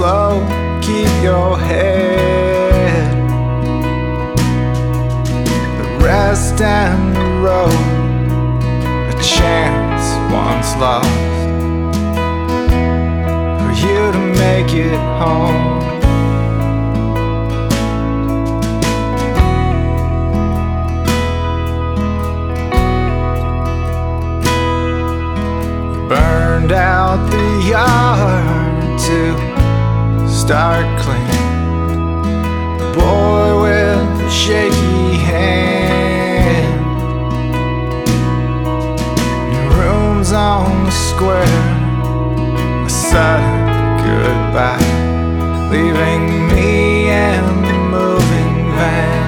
slow, keep your head. The rest and the road, a chance once lost for you to make it home. Burned out the yard to start clean. The boy with the shaky hand. New rooms on the square. A sudden goodbye, leaving me and the moving van.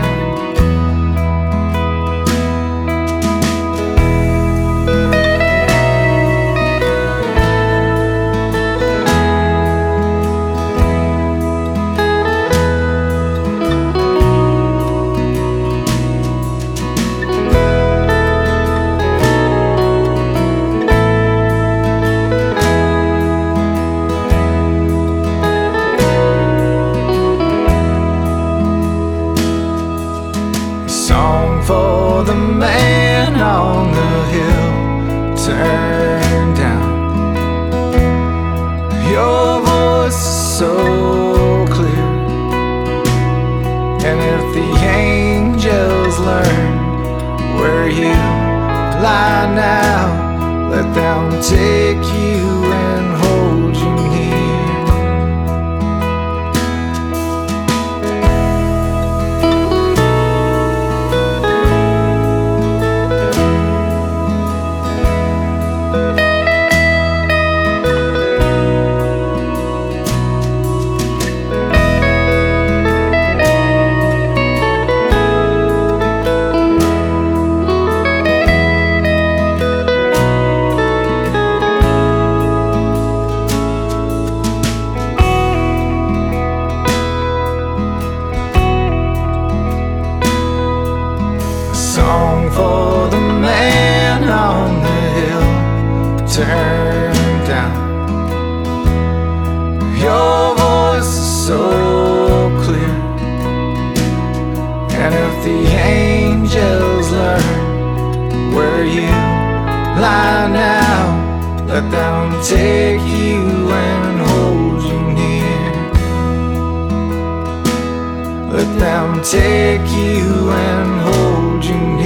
Song for the man on the hill, turn down. Your voice is so clear, and if the angels learn where you lie now, let them take you and hold you near. Song for the man on the hill, turn down. Your voice is so clear, and if the angels learn where you lie now, let them take you and hold you near. Let them take you and hold you near.